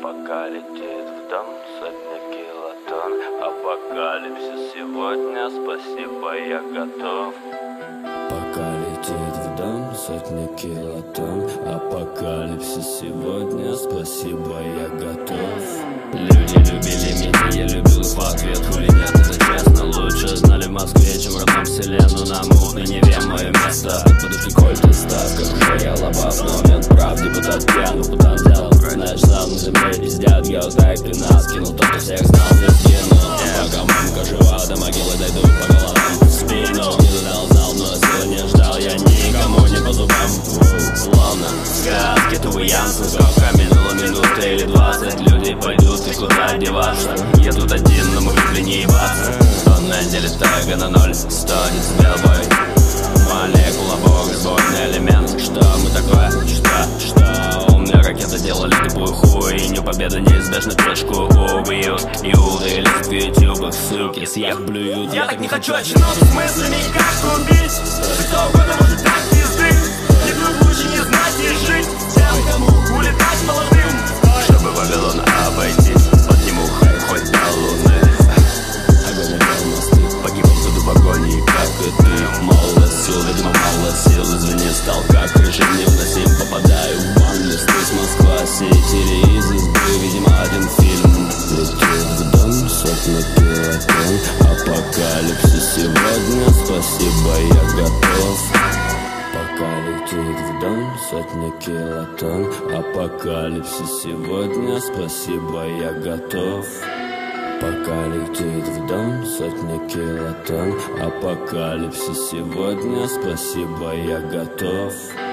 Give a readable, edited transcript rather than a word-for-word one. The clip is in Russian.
Пока летит в дом сотня килотонн. Апокалипсис сегодня, спасибо, я готов. Пока летит в дом сотня килотонн. Апокалипсис сегодня, спасибо, я готов. Люди любили меня, я любил их в ответ. Хули нет, это честно. Лучше знали в Москве, чем в родном селе. Но на мутной Неве мое место. Под подушкой кольта ставка, уже я лобав. Но момент прав, депутат пьян, путан взял. Знаешь, сам на земле пиздят, геотайп и нас кинул. Тот, кто всех знал, везде, но пока мамка жива, до могилы дойду по головам в спину. Не задал, но сегодня ждал, я никому не по зубам. Словно сказки Тувы Янсен. Сколько минуло, минуты или 20. Люди пойдут и куда деваться. Я тут один, но мы любим не ебаться. Тонна делит тага на 0, 100 децибел бой. Молекула бога, сборный элемент. Что мы такое? Что? Умные ракеты делали тупую хуйню. Победа неизбежна, точку убьют. Иуды или в ютубах, суки, съех блюют. Я так не хочу очнуться с мыслями, как убить. Что угодно может так пизды. Нет, лучше не знать и жить. Тем, кому улетать молодым. Чтобы Вавилон обойти, подниму хай хоть до луны. Огонь объял мосты, погиб буду в агонии, как и ты. Мало сил, видимо, мало сил. Извини, стал как режим невыносим. Попадаю в бан-листы с Москва-Сити. Из избы, видимо, один фильм. Летит в дом сотня килотонн. Апокалипсис сегодня, спасибо, я готов. Пока летит в дом сотня килотонн. Апокалипсис сегодня, спасибо, я готов. Пока летит в дом сотня килотонн. Апокалипсис сегодня, спасибо, я готов.